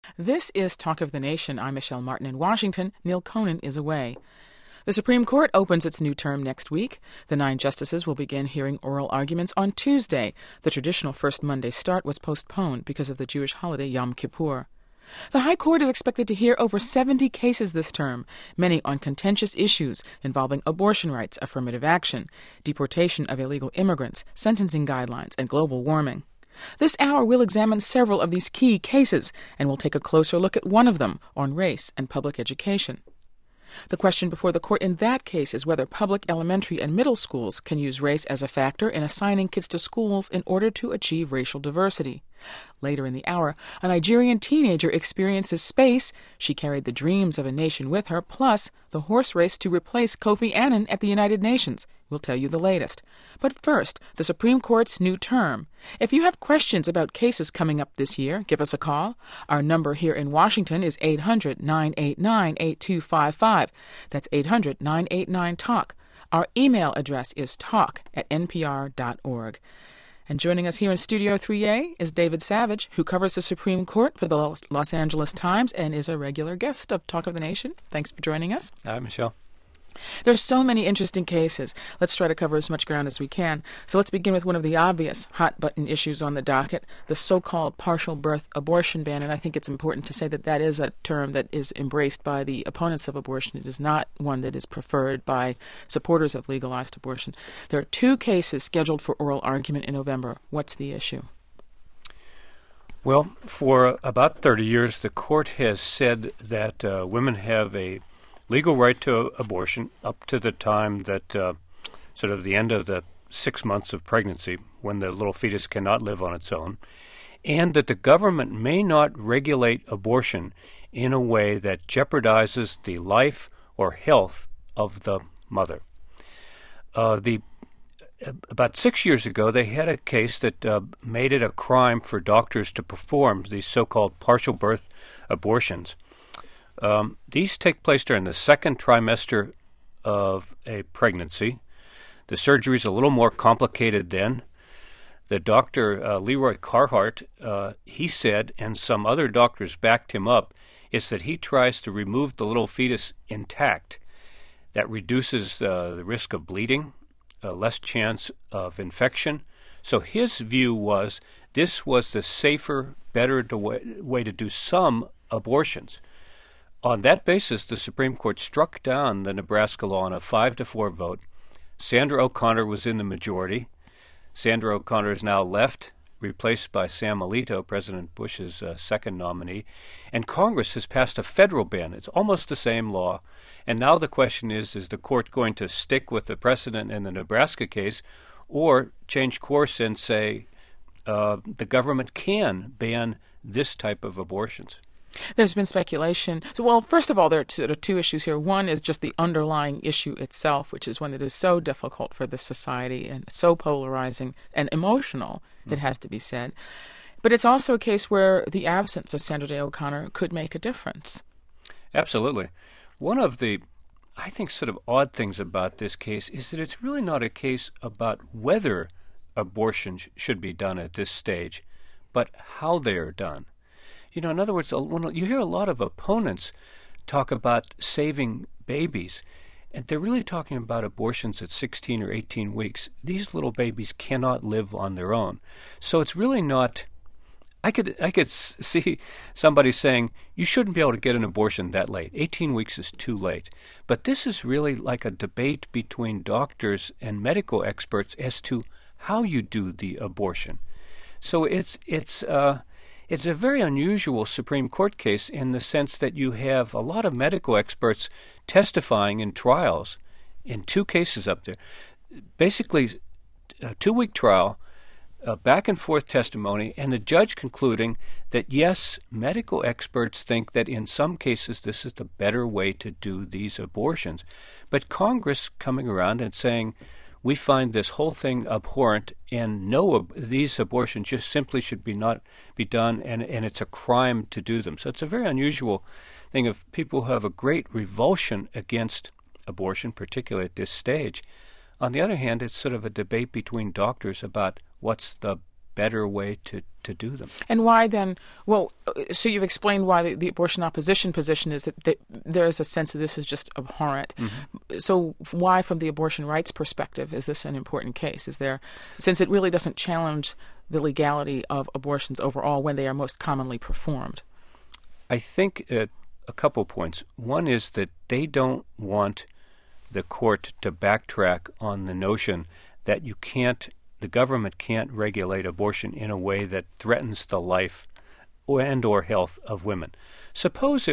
This is Talk of the Nation. I'm Michelle Martin in Washington. Neil Conan is away. The Supreme Court opens its new term next week. The 9 justices will begin hearing oral arguments on Tuesday. The traditional first Monday start was postponed because of the Jewish holiday Yom Kippur. The High Court is expected to hear over 70 cases this term, many on contentious issues involving abortion rights, affirmative action, deportation of illegal immigrants, sentencing guidelines, and global warming. This hour we'll examine several of these key cases, and we'll take a closer look at one of them on race and public education. The question before the court in that case is whether public elementary and middle schools can use race as a factor in assigning kids to schools in order to achieve racial diversity. Later in the hour, a Nigerian teenager experiences space. She carried the dreams of a nation with her, plus the horse race to replace Kofi Annan at the United Nations. We'll tell you the latest. But first, the Supreme Court's new term. If you have questions about cases coming up this year, give us a call. Our number here in Washington is 800-989-8255. That's 800-989-TALK. Our email address is talk@npr.org. And joining us here in Studio 3A is David Savage, who covers the Supreme Court for the Los Angeles Times and is a regular guest of Talk of the Nation. Thanks for joining us. Hi, Michelle. There's so many interesting cases. Let's try to cover as much ground as we can. So let's begin with one of the obvious hot-button issues on the docket, the so-called partial birth abortion ban. And I think it's important to say that that is a term that is embraced by the opponents of abortion. It is not one that is preferred by supporters of legalized abortion. There are 2 cases scheduled for oral argument in November. What's the issue? Well, for about 30 years, the court has said that women have a legal right to abortion up to the time that sort of the end of the 6 months of pregnancy, when the little fetus cannot live on its own, and that the government may not regulate abortion in a way that jeopardizes the life or health of the mother. About 6 years ago, they had a case that made it a crime for doctors to perform these so-called partial birth abortions. These take place during the second trimester of a pregnancy. The surgery is a little more complicated then. The doctor, Leroy Carhart, he said, and some other doctors backed him up, is that he tries to remove the little fetus intact. That reduces the risk of bleeding, less chance of infection. So his view was this was the safer, better way to do some abortions. On that basis, the Supreme Court struck down the Nebraska law on a 5-4 vote. Sandra O'Connor was in the majority. Sandra O'Connor is now left, replaced by Sam Alito, President Bush's second nominee. And Congress has passed a federal ban. It's almost the same law. And now the question is the court going to stick with the precedent in the Nebraska case or change course and say the government can ban this type of abortions? There's been speculation. So, well, first of all, there are sort of 2 issues here. One is just the underlying issue itself, which is one that is so difficult for this society and so polarizing and emotional, it has to be said. But it's also a case where the absence of Sandra Day O'Connor could make a difference. Absolutely. One of the, I think, sort of odd things about this case is that it's really not a case about whether abortions should be done at this stage, but how they are done. You know, in other words, when you hear a lot of opponents talk about saving babies, and they're really talking about abortions at 16 or 18 weeks. These little babies cannot live on their own. So it's really not. I could see somebody saying, you shouldn't be able to get an abortion that late. 18 weeks is too late. But this is really like a debate between doctors and medical experts as to how you do the abortion. So it's a very unusual Supreme Court case in the sense that you have a lot of medical experts testifying in trials in 2 cases up there. Basically, a 2-week trial, back and forth testimony, and the judge concluding that, yes, medical experts think that in some cases this is the better way to do these abortions. But Congress coming around and saying, we find this whole thing abhorrent, and these abortions just simply should not be done, and it's a crime to do them. So it's a very unusual thing of people who have a great revulsion against abortion, particularly at this stage. On the other hand, it's sort of a debate between doctors about what's the better way to do them. And why then? Well, so you've explained why the abortion opposition position is that there is a sense that this is just abhorrent. Mm-hmm. So why, from the abortion rights perspective, is this an important case? Since it really doesn't challenge the legality of abortions overall when they are most commonly performed? I think a couple points. One is that they don't want the court to backtrack on the notion that the government can't regulate abortion in a way that threatens the life or health of women. Suppose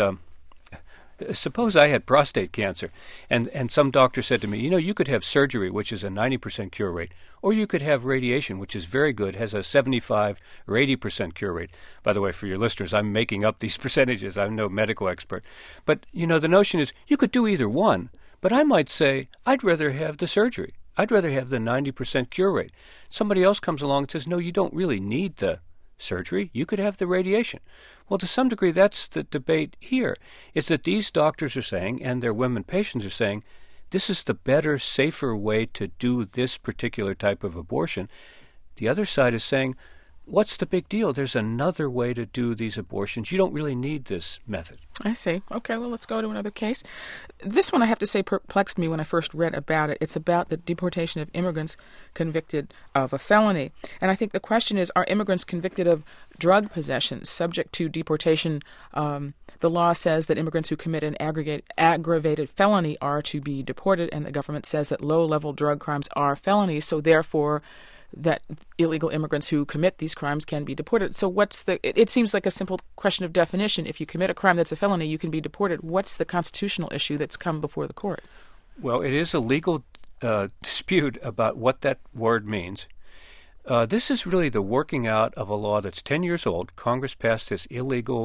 I had prostate cancer, and some doctor said to me, you could have surgery, which is a 90% cure rate, or you could have radiation, which is very good, has a 75 or 80% cure rate. By the way, for your listeners, I'm making up these percentages. I'm no medical expert. But, the notion is you could do either one, but I might say I'd rather have the surgery. I'd rather have the 90% cure rate. Somebody else comes along and says, no, you don't really need the surgery. You could have the radiation. Well, to some degree, that's the debate here, is that these doctors are saying, and their women patients are saying, this is the better, safer way to do this particular type of abortion. The other side is saying, what's the big deal? There's another way to do these abortions. You don't really need this method. I see. Okay, well, let's go to another case. This one, I have to say, perplexed me when I first read about it. It's about the deportation of immigrants convicted of a felony. And I think the question is, are immigrants convicted of drug possession subject to deportation? The law says that immigrants who commit an aggravated felony are to be deported, and the government says that low-level drug crimes are felonies, so therefore that illegal immigrants who commit these crimes can be deported. So it seems like a simple question of definition. If you commit a crime that's a felony, you can be deported. What's the constitutional issue that's come before the court? Well, it is a legal dispute about what that word means. This is really the working out of a law that's 10 years old. Congress passed this illegal,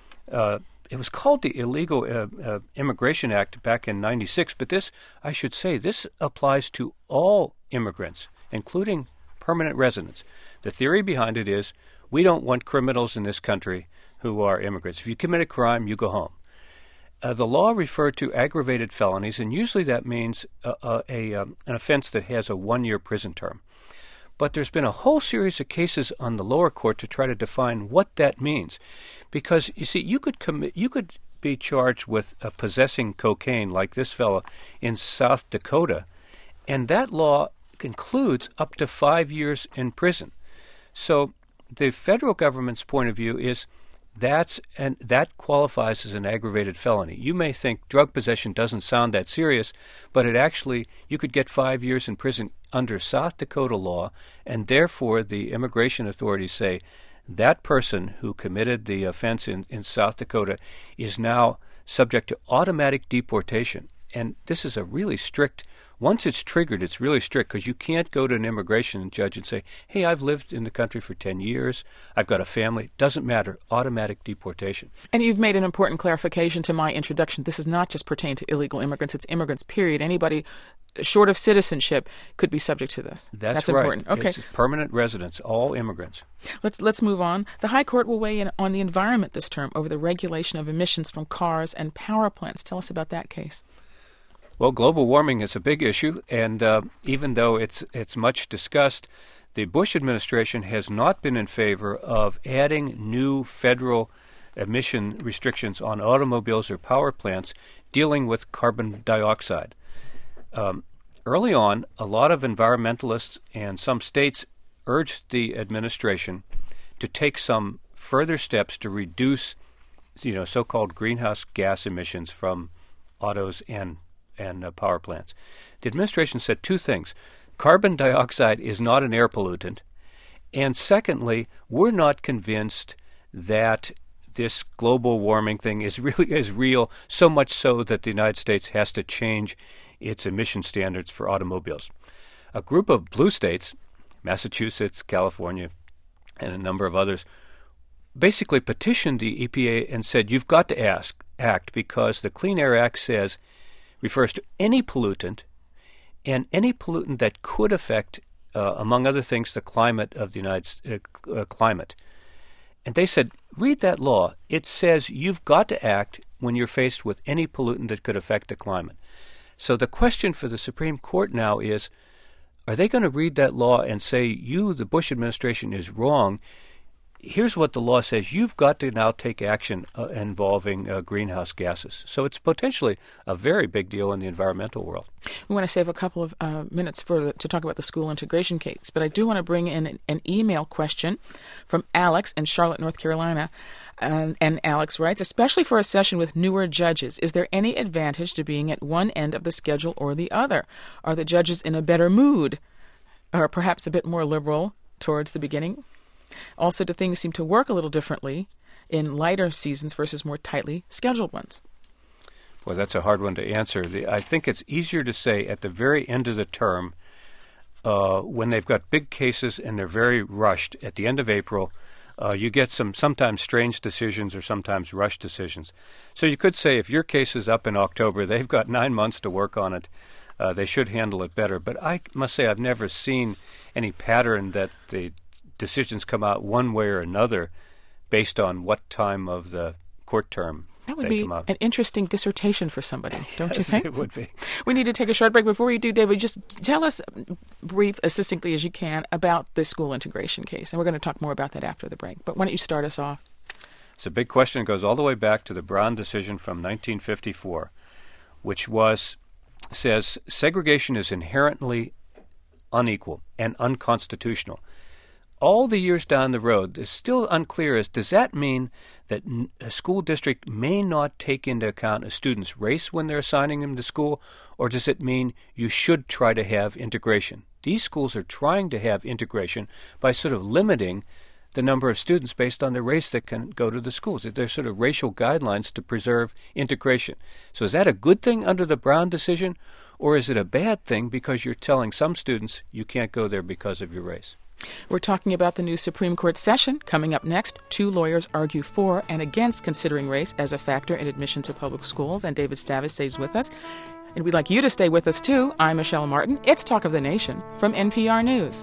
it was called the Illegal Immigration Act back in 96, but this applies to all immigrants, including permanent residents. The theory behind it is we don't want criminals in this country who are immigrants. If you commit a crime, you go home. The law referred to aggravated felonies, and usually that means an offense that has a 1-year prison term. But there's been a whole series of cases on the lower court to try to define what that means. Because, you see, you could be charged with possessing cocaine like this fellow in South Dakota, and that law includes up to 5 years in prison. So the federal government's point of view is that qualifies as an aggravated felony. You may think drug possession doesn't sound that serious, but you could get 5 years in prison under South Dakota law, and therefore the immigration authorities say that person who committed the offense in South Dakota is now subject to automatic deportation. And this is a really strict. Once it's triggered, it's really strict because you can't go to an immigration judge and say, hey, I've lived in the country for 10 years. I've got a family. Doesn't matter. Automatic deportation. And you've made an important clarification to my introduction. This is not just pertain to illegal immigrants. It's immigrants, period. Anybody short of citizenship could be subject to this. That's right. Important. Okay. It's permanent residents, all immigrants. Let's move on. The High Court will weigh in on the environment this term over the regulation of emissions from cars and power plants. Tell us about that case. Well, global warming is a big issue, and even though it's much discussed, the Bush administration has not been in favor of adding new federal emission restrictions on automobiles or power plants dealing with carbon dioxide. Early on, a lot of environmentalists and some states urged the administration to take some further steps to reduce, so-called greenhouse gas emissions from autos and power plants. The administration said two things. Carbon dioxide is not an air pollutant. And secondly, we're not convinced that this global warming thing is real, so much so that the United States has to change its emission standards for automobiles. A group of blue states, Massachusetts, California, and a number of others, basically petitioned the EPA and said, you've got to act because the Clean Air Act refers to any pollutant, and any pollutant that could affect, among other things, the climate of the United States. And they said, read that law. It says you've got to act when you're faced with any pollutant that could affect the climate. So the question for the Supreme Court now is, are they going to read that law and say, you, the Bush administration, is wrong? Here's what the law says. You've got to now take action involving greenhouse gases. So it's potentially a very big deal in the environmental world. We want to save a couple of minutes to talk about the school integration case, but I do want to bring in an email question from Alex in Charlotte, North Carolina. And Alex writes, especially for a session with newer judges, is there any advantage to being at one end of the schedule or the other? Are the judges in a better mood, or perhaps a bit more liberal towards the beginning? Also, do things seem to work a little differently in lighter seasons versus more tightly scheduled ones? Well, that's a hard one to answer. I think it's easier to say at the very end of the term, when they've got big cases and they're very rushed at the end of April, you get sometimes strange decisions or sometimes rushed decisions. So you could say if your case is up in October, they've got 9 months to work on it. They should handle it better. But I must say I've never seen any pattern that the decisions come out one way or another based on what time of the court term that would be an interesting dissertation for somebody, don't you Yes, think? It would be. We need to take a short break. Before you do, David, just tell us brief, as succinctly as you can, about the school integration case. And we're going to talk more about that after the break. But why don't you start us off? It's a big question. It goes all the way back to the Brown decision from 1954, which says segregation is inherently unequal and unconstitutional. All the years down the road, it's still unclear as does that mean that a school district may not take into account a student's race when they're assigning them to school, or does it mean you should try to have integration? These schools are trying to have integration by sort of limiting the number of students based on their race that can go to the schools. There's sort of racial guidelines to preserve integration. So is that a good thing under the Brown decision, or is it a bad thing because you're telling some students you can't go there because of your race? We're talking about the new Supreme Court session. Coming up next, two lawyers argue for and against considering race as a factor in admission to public schools, and David Stavis stays with us. And we'd like you to stay with us, too. I'm Michelle Martin. It's Talk of the Nation from NPR News.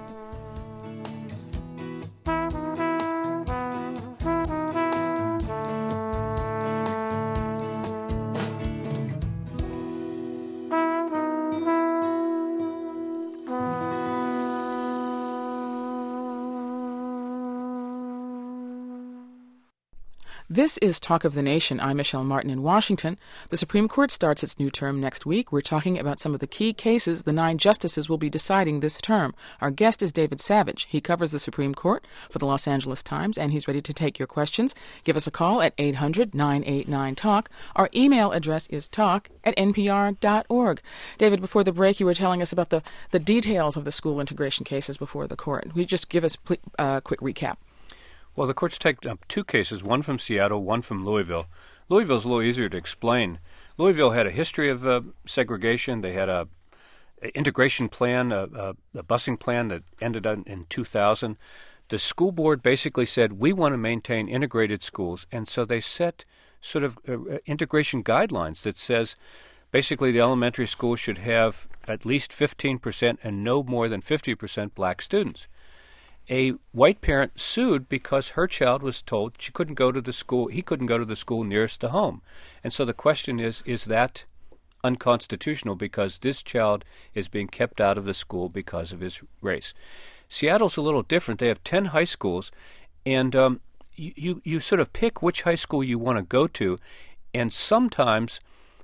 This is Talk of the Nation. I'm Michelle Martin in Washington. The Supreme Court starts its new term next week. We're talking about some of the key cases the 9 justices will be deciding this term. Our guest is David Savage. He covers the Supreme Court for the Los Angeles Times, and he's ready to take your questions. Give us a call at 800-989-TALK. Our email address is talk@npr.org. David, before the break, you were telling us about the details of the school integration cases before the court. Will you just give us a quick recap? Well, the court's taken up 2 cases, one from Seattle, one from Louisville. Louisville's a little easier to explain. Louisville had a history of segregation. They had a integration plan, a busing plan that ended in 2000. The school board basically said, we want to maintain integrated schools, and so they set sort of integration guidelines that says basically the elementary school should have at least 15% and no more than 50% black students. A white parent sued because her child was told he couldn't go to the school nearest to home. And so the question is that unconstitutional because this child is being kept out of the school because of his race? Seattle's a little different. They have 10 high schools, and you sort of pick which high school you want to go to, and sometimes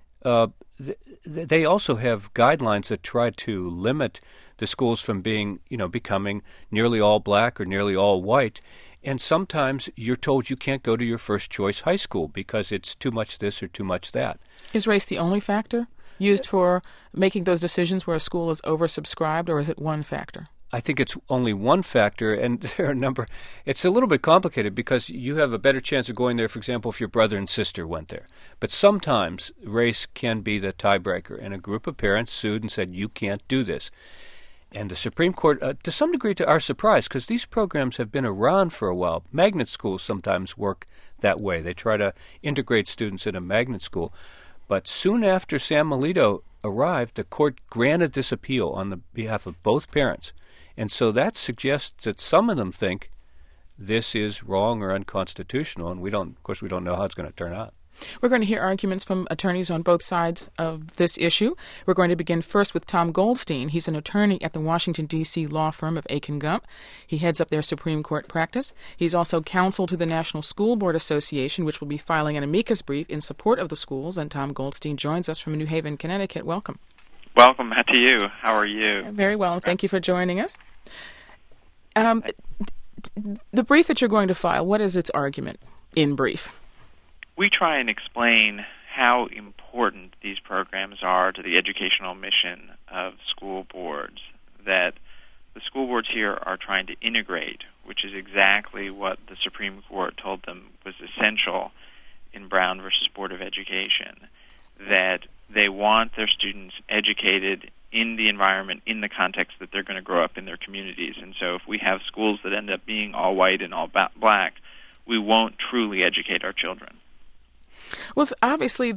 they also have guidelines that try to limit the schools from becoming nearly all black or nearly all white. And sometimes you're told you can't go to your first choice high school because it's too much this or too much that. Is race the only factor used for making those decisions where a school is oversubscribed, or is it one factor? I think it's only one factor, and there are a number. It's a little bit complicated because you have a better chance of going there, for example, if your brother and sister went there. But sometimes race can be the tiebreaker, and a group of parents sued and said, you can't do this. And the Supreme Court, to some degree to our surprise, because these programs have been around for a while. Magnet schools sometimes work that way. They try to integrate students in a magnet school. But soon after Sam Alito arrived, the court granted this appeal on the behalf of both parents. And so that suggests that some of them think this is wrong or unconstitutional, and we don't know how it's going to turn out. We're going to hear arguments from attorneys on both sides of this issue. We're going to begin first with Tom Goldstein. He's an attorney at the Washington, D.C. law firm of Aiken Gump. He heads up their Supreme Court practice. He's also counsel to the National School Board Association, which will be filing an amicus brief in support of the schools. And Tom Goldstein joins us from New Haven, Connecticut. Welcome. Welcome to you. How are you? Very well. Thank you for joining us. The brief that you're going to file, what is its argument in brief? We try and explain how important these programs are to the educational mission of school boards, that the school boards here are trying to integrate, which is exactly what the Supreme Court told them was essential in Brown versus Board of Education, that they want their students educated in the environment, in the context that they're going to grow up in their communities. And so if we have schools that end up being all white and all black, we won't truly educate our children. Well, obviously,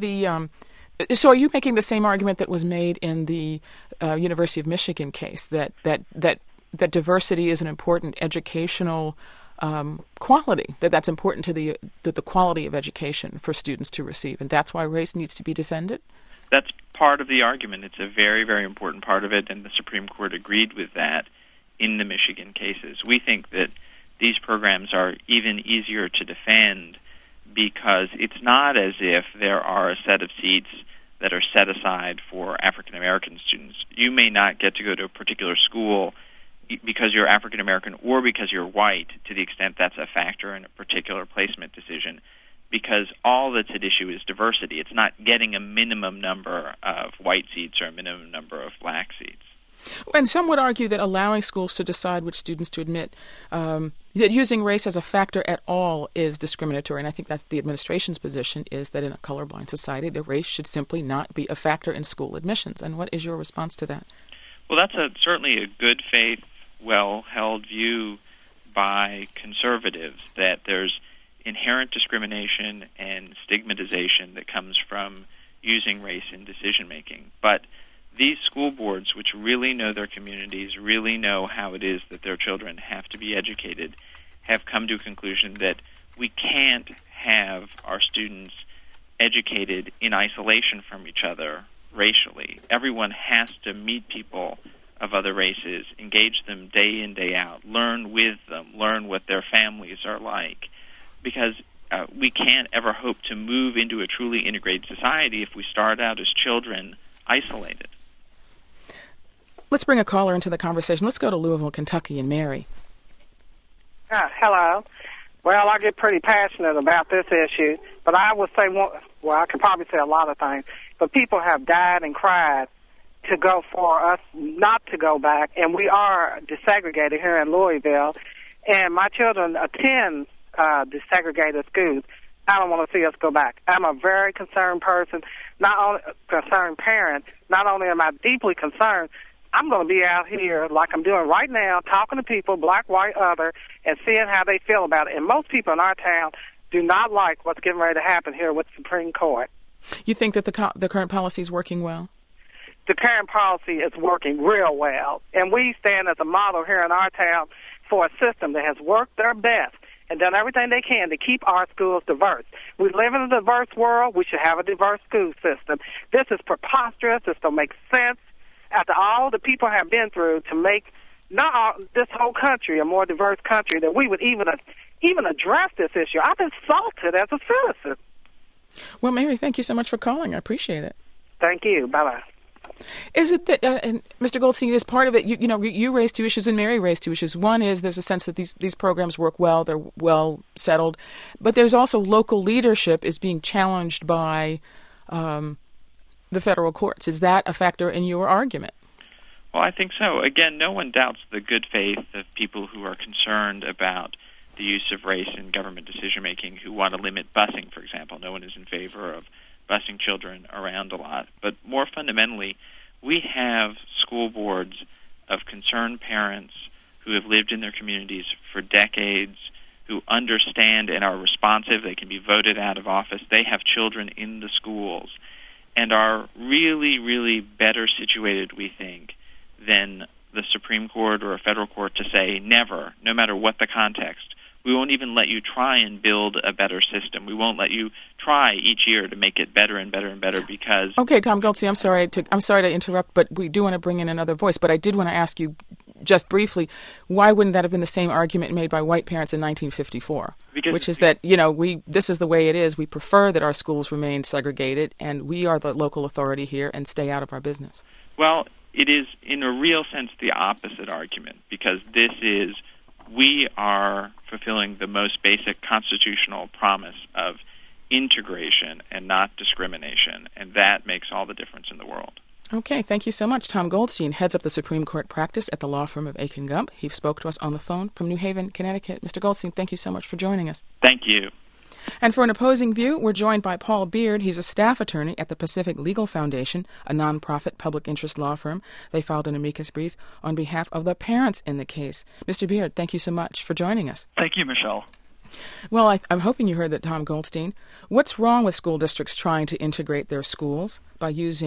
so are you making the same argument that was made in the University of Michigan case, that diversity is an important educational quality, that's important to the quality of education for students to receive, and that's why race needs to be defended? That's part of the argument. It's a very, very important part of it, and the Supreme Court agreed with that in the Michigan cases. We think that these programs are even easier to defend because it's not as if there are a set of seats that are set aside for African American students. You may not get to go to a particular school because you're African American or because you're white, to the extent that's a factor in a particular placement decision, because all that's at issue is diversity. It's not getting a minimum number of white seats or a minimum number of black seats. And some would argue that allowing schools to decide which students to admit, that using race as a factor at all is discriminatory. And I think that's the administration's position, is that in a colorblind society, the race should simply not be a factor in school admissions. And what is your response to that? Well, that's certainly a good faith, well-held view by conservatives, that there's inherent discrimination and stigmatization that comes from using race in decision-making. But these school boards, which really know their communities, really know how it is that their children have to be educated, have come to a conclusion that we can't have our students educated in isolation from each other racially. Everyone has to meet people of other races, engage them day in, day out, learn with them, learn what their families are like, because we can't ever hope to move into a truly integrated society if we start out as children isolated. Let's bring a caller into the conversation. Let's go to Louisville, Kentucky, and Mary. Hello. Well, I get pretty passionate about this issue, but I would say, I could probably say a lot of things, but people have died and cried to go for us not to go back, and we are desegregated here in Louisville, and my children attend desegregated schools. I don't want to see us go back. I'm a very concerned person, not only concerned parent. Not only am I deeply concerned, I'm going to be out here like I'm doing right now, talking to people, black, white, other, and seeing how they feel about it. And most people in our town do not like what's getting ready to happen here with the Supreme Court. You think that the current policy is working well? The current policy is working real well. And we stand as a model here in our town for a system that has worked their best and done everything they can to keep our schools diverse. We live in a diverse world. We should have a diverse school system. This is preposterous. This don't make sense. After all the people have been through to make this whole country a more diverse country, that we would even address this issue. I'm insulted as a citizen. Well, Mary, thank you so much for calling. I appreciate it. Thank you. Bye-bye. Is it that, and Mr. Goldstein, is part of it, you raised two issues and Mary raised two issues. One is there's a sense that these programs work well, they're well settled, but there's also local leadership is being challenged by the federal courts. Is that a factor in your argument? Well, I think so. Again, no one doubts the good faith of people who are concerned about the use of race in government decision-making, who want to limit busing, for example. No one is in favor of busing children around a lot. But more fundamentally, we have school boards of concerned parents who have lived in their communities for decades, who understand and are responsive. They can be voted out of office. They have children in the schools and are really, really better situated, we think, than the Supreme Court or a federal court to say never, no matter what the context, We won't even let you try and build a better system. We won't let you try each year to make it better and better and better because... Okay, Tom Goldstein, I'm sorry to interrupt, but we do want to bring in another voice. But I did want to ask you just briefly, why wouldn't that have been the same argument made by white parents in 1954? Which is that, this is the way it is. We prefer that our schools remain segregated, and we are the local authority here and stay out of our business. Well, it is, in a real sense, the opposite argument, because we are fulfilling the most basic constitutional promise of integration and not discrimination, and that makes all the difference in the world. Okay, thank you so much. Tom Goldstein heads up the Supreme Court practice at the law firm of Aiken Gump. He spoke to us on the phone from New Haven, Connecticut. Mr. Goldstein, thank you so much for joining us. Thank you. And for an opposing view, we're joined by Paul Beard. He's a staff attorney at the Pacific Legal Foundation, a nonprofit public interest law firm. They filed an amicus brief on behalf of the parents in the case. Mr. Beard, thank you so much for joining us. Thank you, Michelle. Well, I'm hoping you heard that, Tom Goldstein. What's wrong with school districts trying to integrate their schools by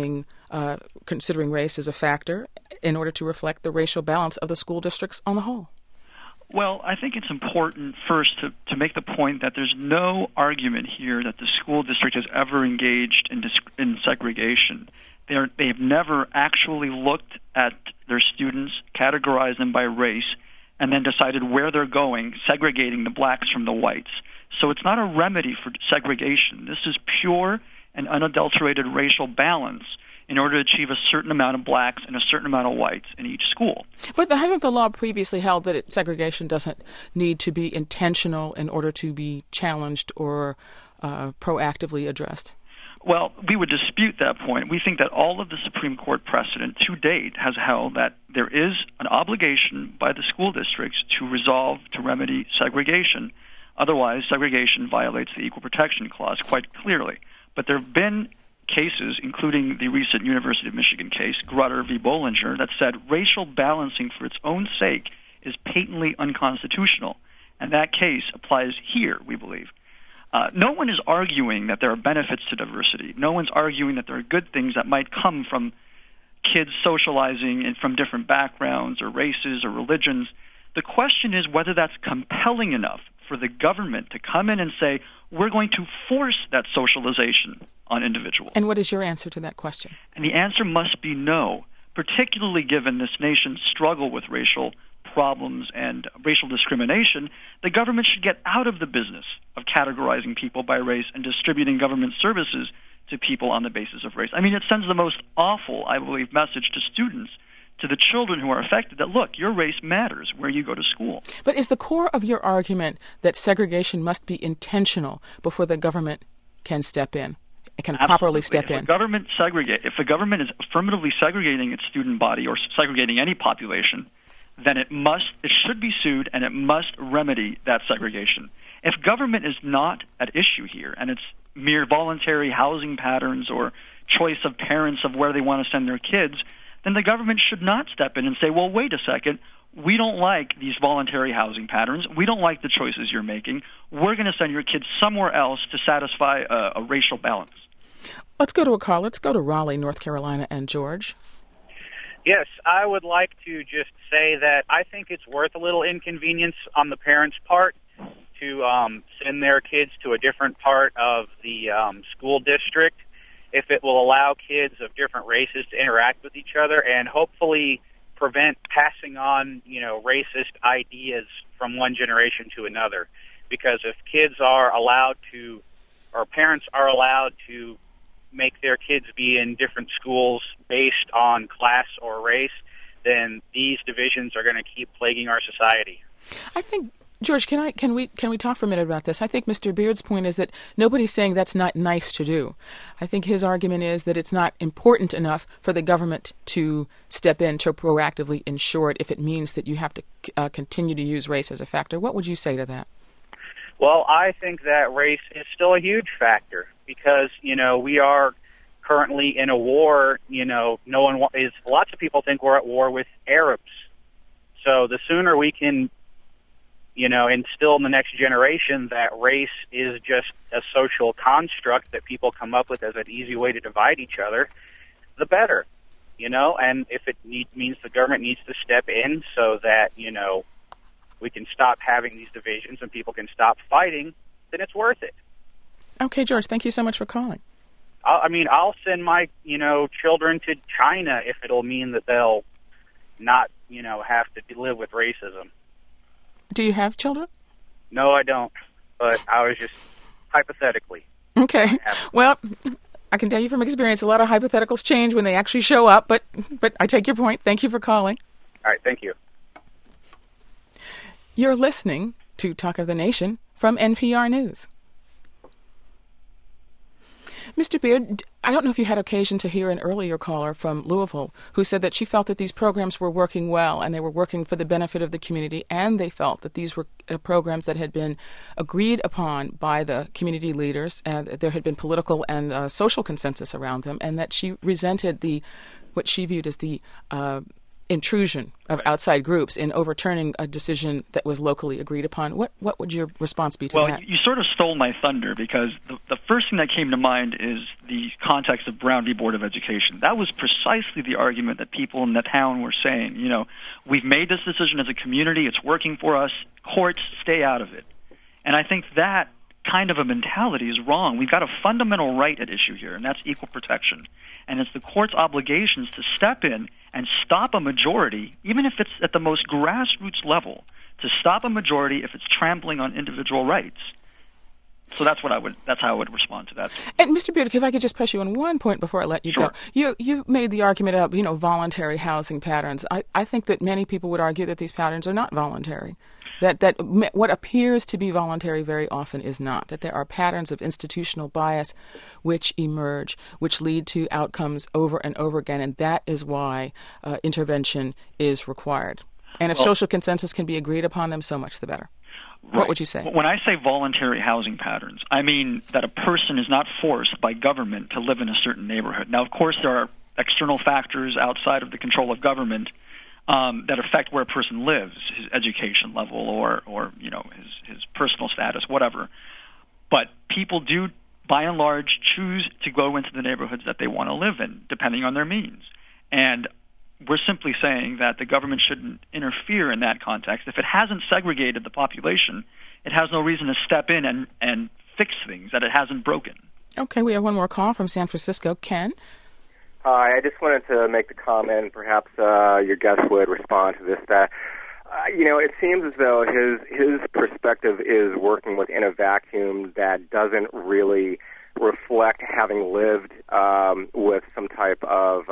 considering race as a factor in order to reflect the racial balance of the school districts on the whole? Well, I think it's important first to make the point that there's no argument here that the school district has ever engaged in segregation. They have never actually looked at their students, categorized them by race, and then decided where they're going, segregating the blacks from the whites. So it's not a remedy for segregation. This is pure and unadulterated racial balance in order to achieve a certain amount of blacks and a certain amount of whites in each school. But hasn't the law previously held that segregation doesn't need to be intentional in order to be challenged or proactively addressed? Well, we would dispute that point. We think that all of the Supreme Court precedent to date has held that there is an obligation by the school districts to remedy segregation. Otherwise, segregation violates the Equal Protection Clause quite clearly. But there have been cases, including the recent University of Michigan case, Grutter v. Bollinger, that said racial balancing for its own sake is patently unconstitutional. And that case applies here, we believe. No one is arguing that there are benefits to diversity. No one's arguing that there are good things that might come from kids socializing and from different backgrounds or races or religions. The question is whether that's compelling enough for the government to come in and say, we're going to force that socialization on individuals. And what is your answer to that question? And the answer must be no, particularly given this nation's struggle with racial problems and racial discrimination. The government should get out of the business of categorizing people by race and distributing government services to people on the basis of race. I mean, it sends the most awful, I believe, message to students, to the children who are affected, that, look, your race matters where you go to school. But is the core of your argument that segregation must be intentional before the government can step in? It can properly step in. If the government is affirmatively segregating its student body or segregating any population, then it should be sued and it must remedy that segregation. If government is not at issue here and it's mere voluntary housing patterns or choice of parents of where they want to send their kids, then the government should not step in and say, well, wait a second, we don't like these voluntary housing patterns. We don't like the choices you're making. We're going to send your kids somewhere else to satisfy a racial balance. Let's go to a call. Let's go to Raleigh, North Carolina, and George. Yes, I would like to just say that I think it's worth a little inconvenience on the parents' part to send their kids to a different part of the school district if it will allow kids of different races to interact with each other and hopefully prevent passing on, racist ideas from one generation to another. Because if kids are allowed to, or parents are allowed to make their kids be in different schools based on class or race, then these divisions are going to keep plaguing our society. I think, George, can we talk for a minute about this? I think Mr. Beard's point is that nobody's saying that's not nice to do. I think his argument is that it's not important enough for the government to step in to proactively ensure it if it means that you have to continue to use race as a factor. What would you say to that? Well, I think that race is still a huge factor because, we are currently in a war. Lots of people think we're at war with Arabs. So the sooner we can, instill in the next generation that race is just a social construct that people come up with as an easy way to divide each other, the better, and if it means the government needs to step in so that, we can stop having these divisions and people can stop fighting, then it's worth it. Okay, George, thank you so much for calling. I'll send my, children to China if it'll mean that they'll not, have to live with racism. Do you have children? No, I don't. But I was just hypothetically. Okay. Well, I can tell you from experience, a lot of hypotheticals change when they actually show up, but I take your point. Thank you for calling. All right, thank you. You're listening to Talk of the Nation from NPR News. Mr. Beard, I don't know if you had occasion to hear an earlier caller from Louisville who said that she felt that these programs were working well and they were working for the benefit of the community, and they felt that these were programs that had been agreed upon by the community leaders, and there had been political and social consensus around them, and that she resented what she viewed as the intrusion of outside groups in overturning a decision that was locally agreed upon. What would your response be to that? Well, you sort of stole my thunder, because the first thing that came to mind is the context of Brown v. Board of Education. That was precisely the argument that people in the town were saying. We've made this decision as a community, it's working for us, courts, stay out of it. And I think that kind of a mentality is wrong. We've got a fundamental right at issue here, and that's equal protection. And it's the court's obligations to step in and stop a majority, even if it's at the most grassroots level, to stop a majority if it's trampling on individual rights. So that's how I would respond to that. And Mr. Beard, if I could just press you on one point before I let you Sure. go. You made the argument of, voluntary housing patterns. I think that many people would argue that these patterns are not voluntary. That what appears to be voluntary very often is not, that there are patterns of institutional bias which emerge, which lead to outcomes over and over again, and that is why intervention is required. And if social consensus can be agreed upon them, so much the better. Right. What would you say? When I say voluntary housing patterns, I mean that a person is not forced by government to live in a certain neighborhood. Now, of course, there are external factors outside of the control of government that affect where a person lives, his education level or his personal status, whatever. But people do, by and large, choose to go into the neighborhoods that they want to live in, depending on their means. And we're simply saying that the government shouldn't interfere in that context. If it hasn't segregated the population, it has no reason to step in and fix things that it hasn't broken. Okay, we have one more call from San Francisco. Ken? Hi, I just wanted to make the comment, perhaps your guest would respond to this, that, it seems as though his perspective is working within a vacuum that doesn't really reflect having lived with some type of,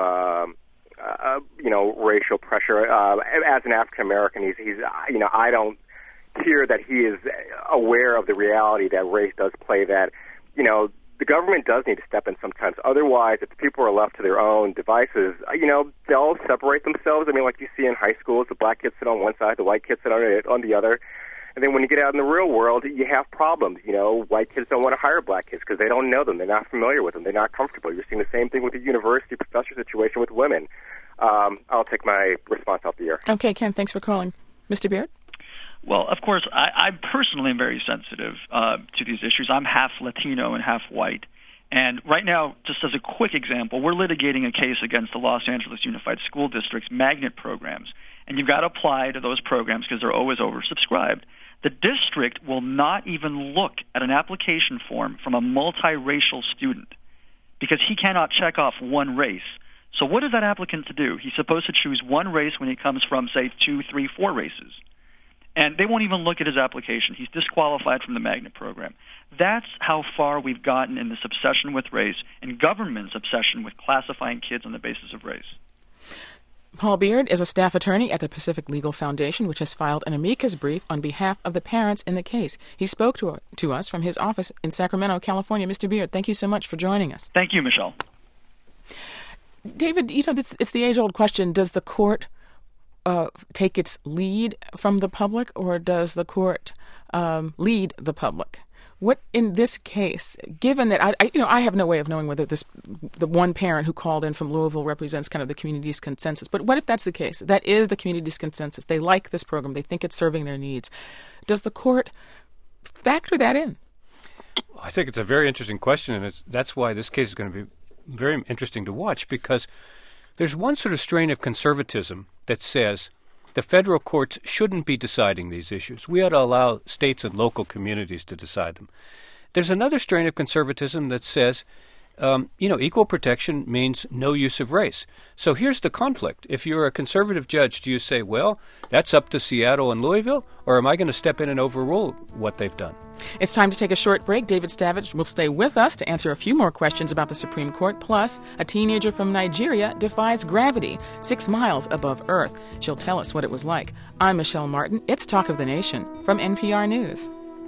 racial pressure. As an African American, he's I don't hear that he is aware of the reality that race does play, that, the government does need to step in sometimes. Otherwise, if people are left to their own devices, they'll separate themselves. Like you see in high schools, the black kids sit on one side, the white kids sit on the other. And then when you get out in the real world, you have problems. White kids don't want to hire black kids because they don't know them. They're not familiar with them. They're not comfortable. You're seeing the same thing with the university professor situation with women. I'll take my response off the air. Okay, Ken, thanks for calling. Mr. Beard? Well, of course, I personally am very sensitive to these issues. I'm half Latino and half white. And right now, just as a quick example, we're litigating a case against the Los Angeles Unified School District's magnet programs. And you've got to apply to those programs because they're always oversubscribed. The district will not even look at an application form from a multiracial student because he cannot check off one race. So what is that applicant to do? He's supposed to choose one race when he comes from, say, 2, 3, 4 races. And they won't even look at his application. He's disqualified from the magnet program. That's how far we've gotten in this obsession with race and government's obsession with classifying kids on the basis of race. Paul Beard is a staff attorney at the Pacific Legal Foundation, which has filed an amicus brief on behalf of the parents in the case. He spoke to us from his office in Sacramento, California. Mr. Beard, thank you so much for joining us. Thank you, Michelle. David, it's the age-old question. Does the court take its lead from the public, or does the court lead the public? What in this case, given that I have no way of knowing whether the one parent who called in from Louisville represents kind of the community's consensus, but what if that's the case? That is the community's consensus. They like this program. They think it's serving their needs. Does the court factor that in? I think it's a very interesting question, and that's why this case is going to be very interesting to watch, because there's one sort of strain of conservatism that says the federal courts shouldn't be deciding these issues. We ought to allow states and local communities to decide them. There's another strain of conservatism that says, equal protection means no use of race. So here's the conflict. If you're a conservative judge, do you say, well, that's up to Seattle and Louisville, or am I going to step in and overrule what they've done? It's time to take a short break. David Stavage will stay with us to answer a few more questions about the Supreme Court. Plus, a teenager from Nigeria defies gravity 6 miles above Earth. She'll tell us what it was like. I'm Michelle Martin. It's Talk of the Nation from NPR News.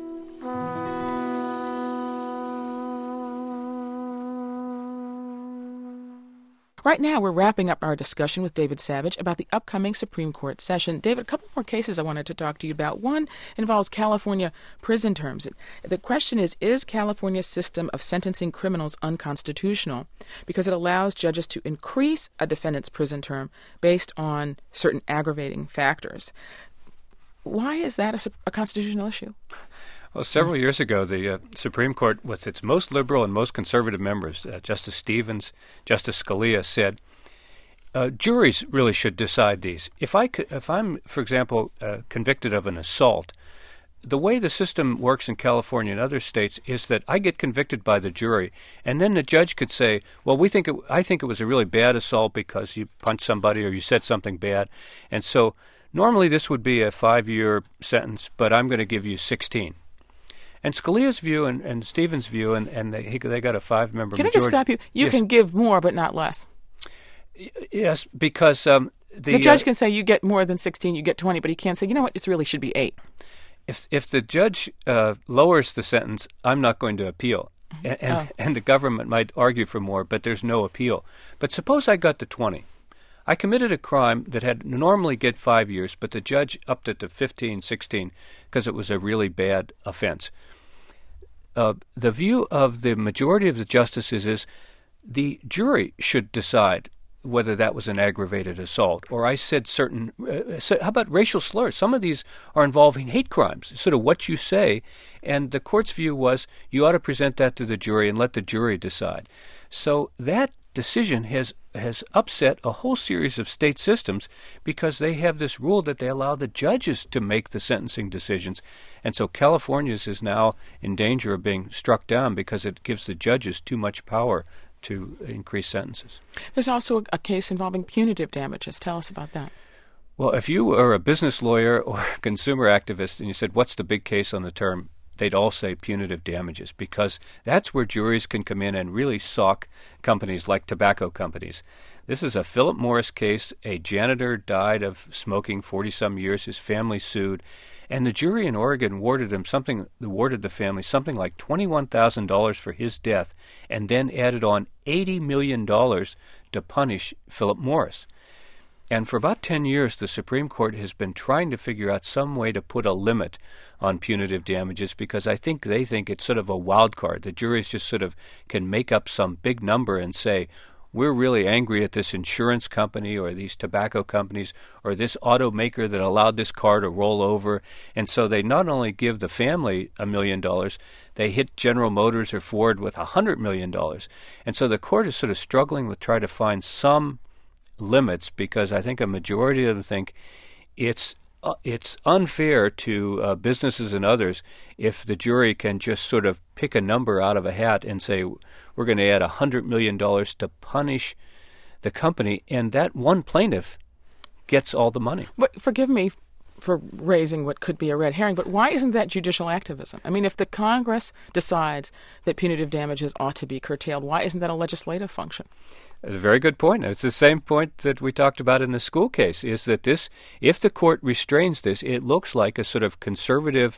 Right now, we're wrapping up our discussion with David Stavage about the upcoming Supreme Court session. David, a couple more cases I wanted to talk to you about. One involves California prison terms. The question is California's system of sentencing criminals unconstitutional because it allows judges to increase a defendant's prison term based on certain aggravating factors? Why is that a constitutional issue? Well, several years ago, the Supreme Court, with its most liberal and most conservative members, Justice Stevens, Justice Scalia, said, juries really should decide these. If I'm, for example, convicted of an assault, the way the system works in California and other states is that I get convicted by the jury, and then the judge could say, well, I think it was a really bad assault because you punched somebody or you said something bad, and so normally this would be a 5-year sentence, but I'm going to give you 16. And Scalia's view and Stevens' view, and they got a 5-member majority. Can I just stop you? You yes. can give more, but not less. Yes, because the judge can say you get more than 16, you get 20, but he can't say, you know what, it really should be 8. If the judge lowers the sentence, I'm not going to appeal. And the government might argue for more, but there's no appeal. But suppose I got to 20. I committed a crime that had normally get 5 years, but the judge upped it to 15, 16, because it was a really bad offense. The view of the majority of the justices is the jury should decide whether that was an aggravated assault. Or I said certain, how about racial slurs? Some of these are involving hate crimes, sort of what you say. And the court's view was you ought to present that to the jury and let the jury decide. So that decision has upset a whole series of state systems because they have this rule that they allow the judges to make the sentencing decisions. And so California's is now in danger of being struck down because it gives the judges too much power to increase sentences. There's also a case involving punitive damages. Tell us about that. Well, if you are a business lawyer or a consumer activist and you said, what's the big case on the term? They'd all say punitive damages because that's where juries can come in and really sock companies like tobacco companies. This is a Philip Morris case. A janitor died of smoking 40-some years. His family sued. And the jury in Oregon awarded the family something like $21,000 for his death and then added on $80 million to punish Philip Morris. And for about 10 years, the Supreme Court has been trying to figure out some way to put a limit on punitive damages because they think it's sort of a wild card. The juries just sort of can make up some big number and say, we're really angry at this insurance company or these tobacco companies or this automaker that allowed this car to roll over. And so they not only give the family $1 million, they hit General Motors or Ford with $100 million. And so the court is sort of struggling with trying to find some limits because I think a majority of them think it's unfair to businesses and others if the jury can just sort of pick a number out of a hat and say we're going to add $100 million to punish the company, and that one plaintiff gets all the money. But forgive me for raising what could be a red herring, but why isn't that judicial activism? I mean, if the Congress decides that punitive damages ought to be curtailed, why isn't that a legislative function? That's a very good point. It's the same point that we talked about in the school case, is that this, if the court restrains this, it looks like a sort of conservative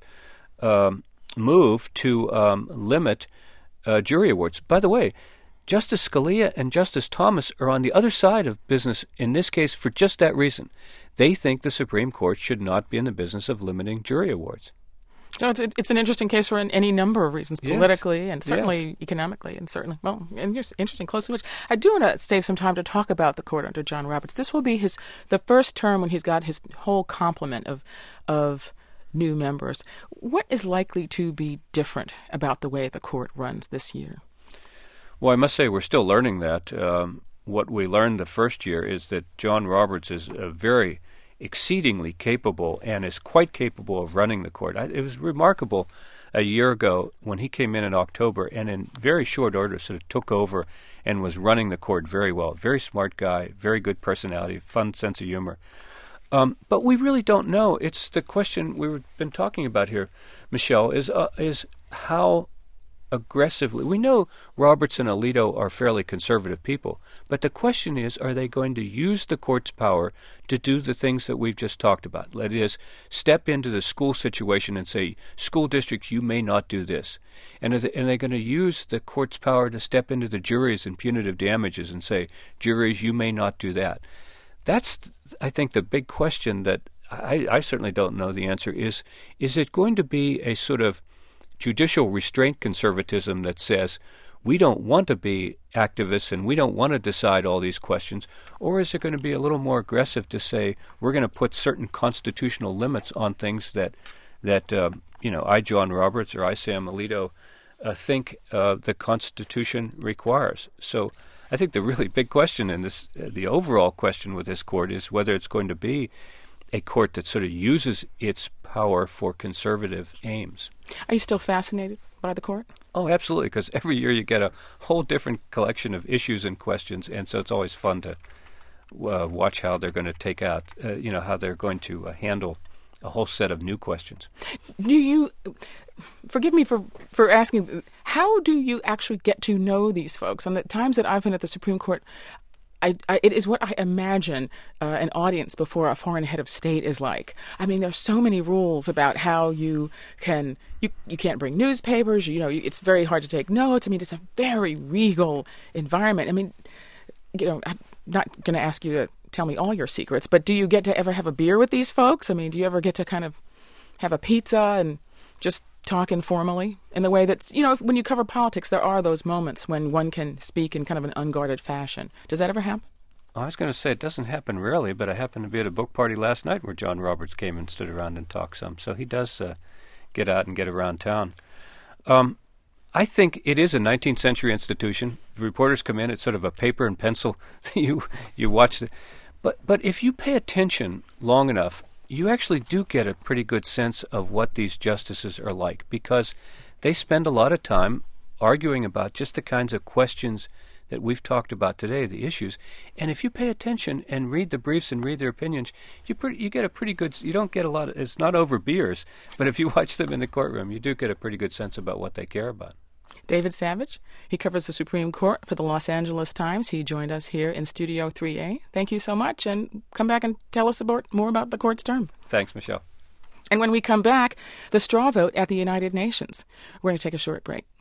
move to limit jury awards. By the way, Justice Scalia and Justice Thomas are on the other side of business in this case for just that reason. They think the Supreme Court should not be in the business of limiting jury awards. So it's an interesting case for any number of reasons, politically yes. and certainly economically and certainly, and just interesting, closely watched. I do want to save some time to talk about the court under John Roberts. This will be the first term when he's got his whole complement of new members. What is likely to be different about the way the court runs this year? Well, I must say we're still learning that. What we learned the first year is that John Roberts is a very exceedingly capable and is quite capable of running the court. It was remarkable a year ago when he came in October and in very short order sort of took over and was running the court very well. Very smart guy, very good personality, fun sense of humor. But we really don't know. It's the question we've been talking about here, Michelle, is how aggressively. We know Roberts and Alito are fairly conservative people, but the question is, are they going to use the court's power to do the things that we've just talked about? That is, step into the school situation and say, school districts, you may not do this. And are they going to use the court's power to step into the juries and punitive damages and say, juries, you may not do that? That's, I think, the big question that I certainly don't know the answer is it going to be a sort of judicial restraint conservatism that says we don't want to be activists and we don't want to decide all these questions, or is it going to be a little more aggressive to say we're going to put certain constitutional limits on things that I, John Roberts, or I, Sam Alito, think the Constitution requires? So I think the really big question in this, the overall question with this court, is whether it's going to be a court that sort of uses its power for conservative aims. Are you still fascinated by the court? Oh, absolutely, because every year you get a whole different collection of issues and questions, and so it's always fun to watch how they're going to take out, how they're going to handle a whole set of new questions. Do you, forgive me for asking, how do you actually get to know these folks? On the times that I've been at the Supreme Court, it is what I imagine an audience before a foreign head of state is like. I mean, there's so many rules about how you can't bring newspapers. It's very hard to take notes. I mean, it's a very regal environment. I mean, I'm not going to ask you to tell me all your secrets, but do you get to ever have a beer with these folks? I mean, do you ever get to kind of have a pizza and just talk informally in the way that, when you cover politics, there are those moments when one can speak in kind of an unguarded fashion. Does that ever happen? I was going to say it doesn't happen rarely, but I happened to be at a book party last night where John Roberts came and stood around and talked some. So he does get out and get around town. I think it is a 19th century institution. The reporters come in, it's sort of a paper and pencil. you watch it. But if you pay attention long enough, you actually do get a pretty good sense of what these justices are like, because they spend a lot of time arguing about just the kinds of questions that we've talked about today, the issues. And if you pay attention and read the briefs and read their opinions, you get a pretty good, you don't get a lot, it's not over beers, but if you watch them in the courtroom, you do get a pretty good sense about what they care about. David Savage, he covers the Supreme Court for the Los Angeles Times. He joined us here in Studio 3A. Thank you so much, and come back and tell us more about the court's term. Thanks, Michelle. And when we come back, the straw vote at the United Nations. We're going to take a short break.